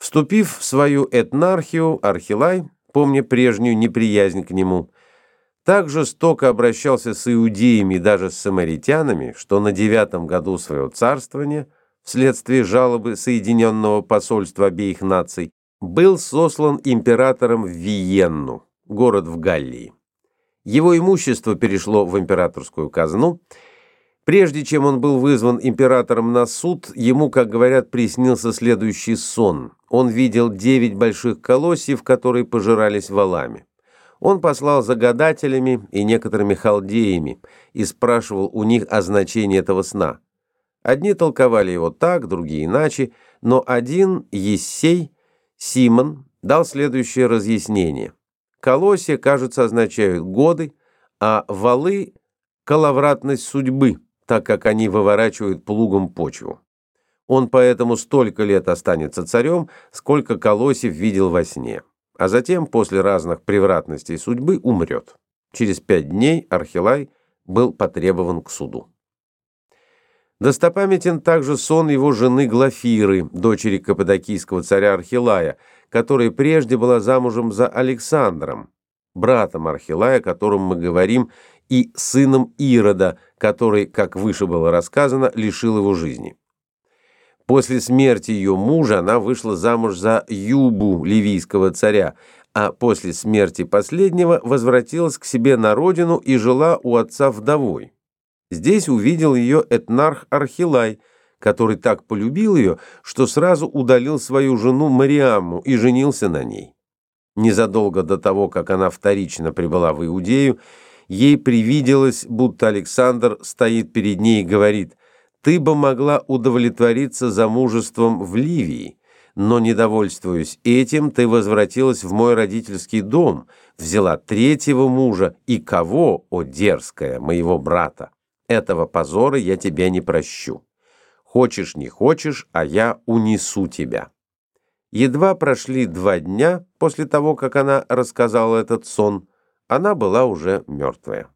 Вступив в свою этнархию, Архилай, помня прежнюю неприязнь к нему, так жестоко обращался с иудеями и даже с самаритянами, что на 9-м году своего царствования, вследствие жалобы Соединенного посольства обеих наций, был сослан императором в Виенну, город в Галлии. Его имущество перешло в императорскую казну. Прежде чем он был вызван императором на суд, ему, как говорят, приснился следующий сон. Он видел 9 больших колосьев, которые пожирались валами. Он послал за гадателями и некоторыми халдеями и спрашивал у них о значении этого сна. Одни толковали его так, другие иначе, но один, Ессей, Симон, дал следующее разъяснение. Колосья, кажется, означают годы, а валы – коловратность судьбы, так как они выворачивают плугом почву. Он поэтому столько лет останется царем, сколько колосьев видел во сне, а затем, после разных превратностей судьбы, умрет. Через 5 дней Архилай был потребован к суду. Достопамятен также сон его жены Глафиры, дочери каппадокийского царя Архилая, которая прежде была замужем за Александром, братом Архилая, о котором мы говорим, и сыном Ирода, который, как выше было рассказано, лишил его жизни. После смерти ее мужа она вышла замуж за Юбу, ливийского царя, а после смерти последнего возвратилась к себе на родину и жила у отца вдовой. Здесь увидел ее этнарх Архилай, который так полюбил ее, что сразу удалил свою жену Мариамму и женился на ней. Незадолго до того, как она вторично прибыла в Иудею, ей привиделось, будто Александр стоит перед ней и говорит: «Ты бы могла удовлетвориться замужеством в Ливии, но, недовольствуясь этим, ты возвратилась в мой родительский дом, взяла 3-го мужа, и кого, о дерзкая, моего брата? Этого позора я тебя не прощу. Хочешь, не хочешь, а я унесу тебя». Едва прошли 2 дня после того, как она рассказала этот сон, она была уже мертвая.